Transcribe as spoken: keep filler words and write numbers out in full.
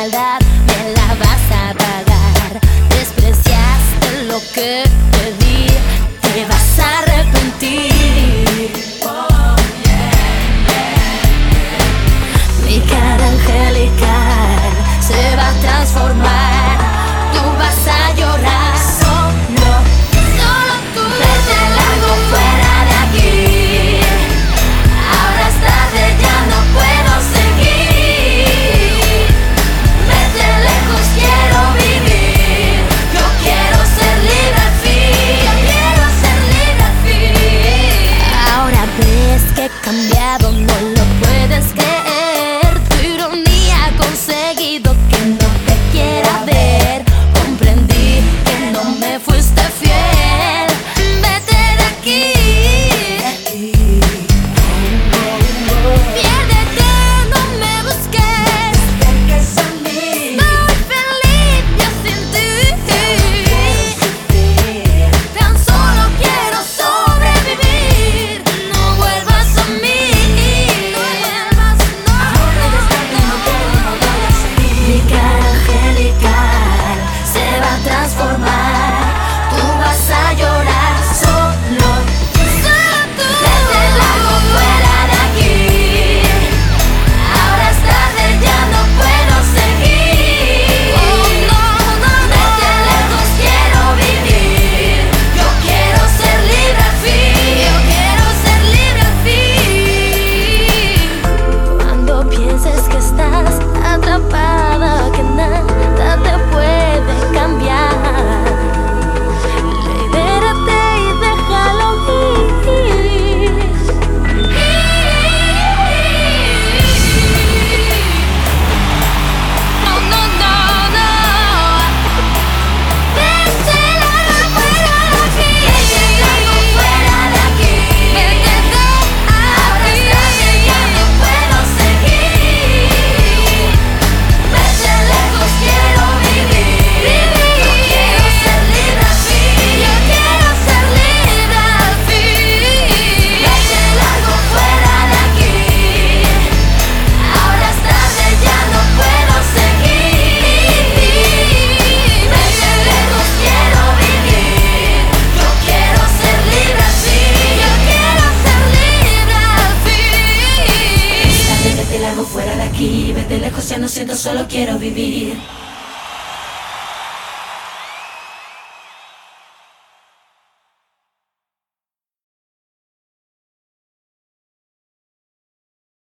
maldad me la vas a pagar. Despreciaste lo que te di, te vas a arrepentir. Oh, yeah, yeah, yeah. Mi cara angelical se va a transformar, tú vas a llorar. Solo, solo tú. Vete largo fuera de aquí, ahora es tarde, ya no puedo seguir. Vete lejos, quiero vivir, yo quiero ser libre al fin, yo quiero ser libre al fin. Ahora ves que he cambiado, no lo puedes creer. Tu ironía ha conseguido que no te quiera ver. Comprendí que no me fuiste fiel. Vete de aquí, piérdete, no me busques. Estoy feliz ya sin ti. Tan solo quiero sobrevivir. No vuelvas a mí, no vuelvas, no. Mi cara angelical se va a transformar, tú vas a llorar. Solo, solo tú. Vete largo fuera de aquí, ahora es tarde, ya no puedo seguir. Oh, no, no, no. Vete lejos, quiero vivir, yo quiero ser libre al fin, yo quiero ser libre al fin. Cuando pienses que estás atrapada, que nada te puede cambiar, libérate y déjalo ir. No, no, no, no. Vete largo fuera de aquí, vete largo fuera de aquí. Vete de ahora es tarde, ya no puedo seguir. Vete lejos, quiero vivir, yo quiero ser libre al fin, yo quiero ser libre al fin. Vete largo fuera de aquí, ahora es tarde, ya no puedo seguir. Vete lejos, quiero vivir, yo quiero ser libre al fin, yo quiero ser libre al fin. Vete largo fuera de aquí, vete lejos, ya no siento, solo quiero vivir.